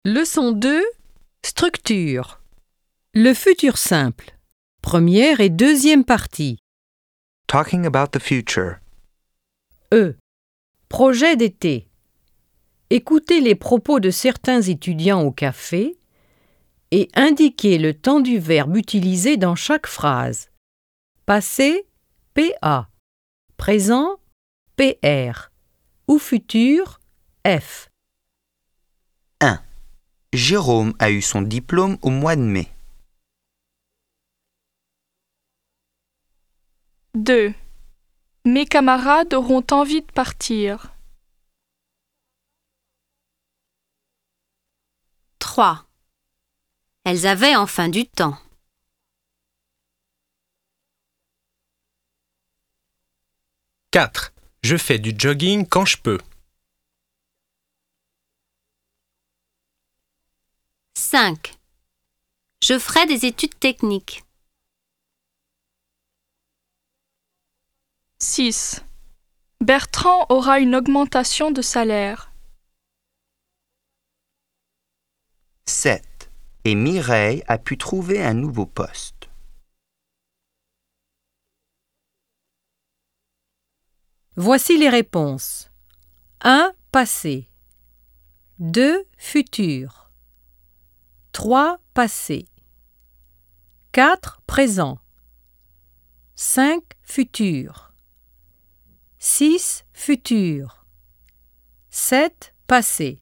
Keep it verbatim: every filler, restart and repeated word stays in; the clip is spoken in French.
Leçon deux. Structure. Le futur simple. Première et deuxième partie. Talking about the future. E. Projet d'été. Écoutez les propos de certains étudiants au café et indiquez le temps du verbe utilisé dans chaque phrase. Passé, P A. Présent, P R. Ou futur, F. un. Jérôme a eu son diplôme au mois de mai. deux. Mes camarades auront envie de partir. trois. Elles avaient enfin du temps. quatre. Je fais du jogging quand je peux. cinq. Je ferai des études techniques. six. Bertrand aura une augmentation de salaire. sept. Et Mireille a pu trouver un nouveau poste. Voici les réponses. un. Passé. deux. Futur. trois. Passé. quatre. Présent. cinq. Futur. six. Futur. sept. Passé.